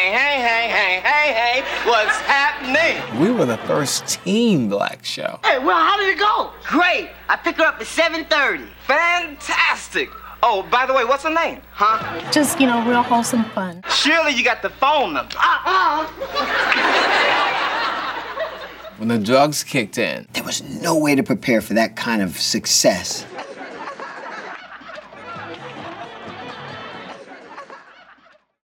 hey, what's happening? We were the first teen black show. Hey, well, how did it go? Great. I pick her up at 7:30. Fantastic. Oh, by the way, what's her name? Huh? Just, you know, real wholesome fun. Surely you got the phone number. When the drugs kicked in, There was no way to prepare for that kind of success.